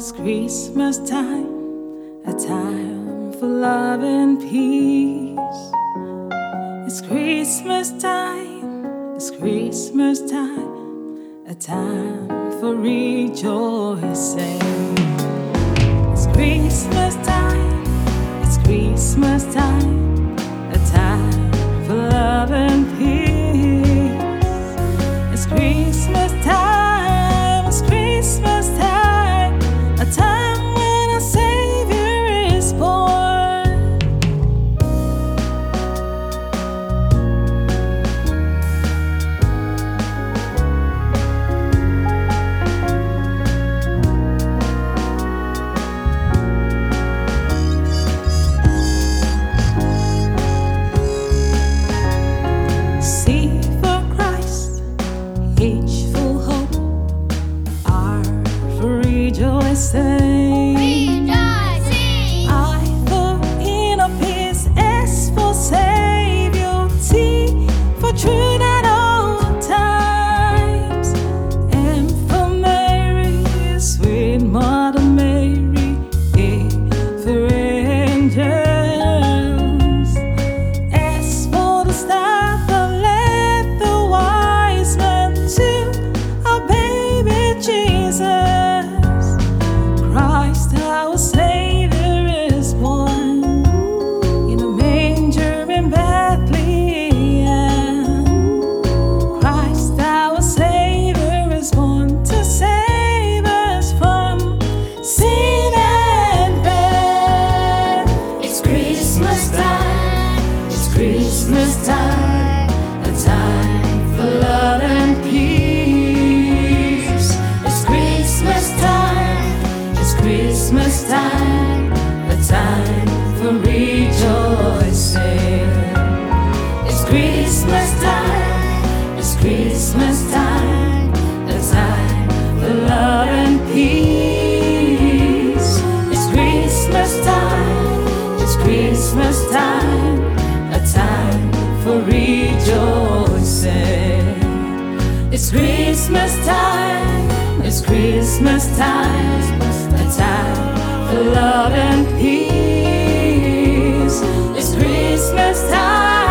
Christmas time, a time for love and peace. It's Christmas time, it's Christmas time, a time for rejoicing. It's Christmas time, it's Christmas time, a time for love and peace. It's Christmas time, it's Christmas time, a time when our Savior is born. See for Christ, age full hope, R for rejoicing. I for inner peace, S for Savior, T for truth at all times, M for Mary, sweet Mother Mary, A for angels, S for the star that led the wise men to our baby Jesus. Christ our Savior is born in a manger in Bethlehem. Christ our Savior is born to save us from sin and death. It's Christmas time, it's Christmas time, a time for love and peace. It's Christmas time, it's Christmas time, a time for rejoicing. It's Christmas time, it's Christmas time, a time for love and peace. It's Christmas time, it's Christmas time, a time for rejoicing. It's Christmas time, it's Christmas time, a time for love and peace. It's Christmas time.